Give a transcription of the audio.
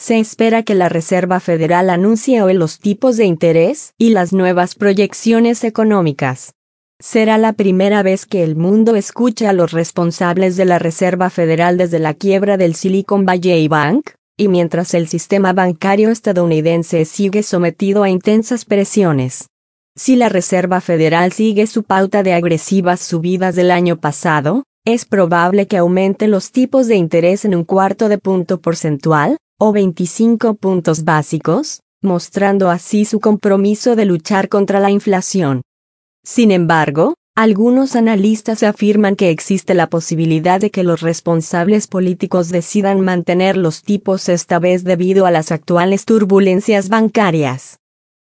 Se espera que la Reserva Federal anuncie hoy los tipos de interés y las nuevas proyecciones económicas. Será la primera vez que el mundo escucha a los responsables de la Reserva Federal desde la quiebra del Silicon Valley Bank, y mientras el sistema bancario estadounidense sigue sometido a intensas presiones. Si la Reserva Federal sigue su pauta de agresivas subidas del año pasado, es probable que aumente los tipos de interés en 1/4 punto porcentual, o 25 puntos básicos, mostrando así su compromiso de luchar contra la inflación. Sin embargo, algunos analistas afirman que existe la posibilidad de que los responsables políticos decidan mantener los tipos esta vez debido a las actuales turbulencias bancarias.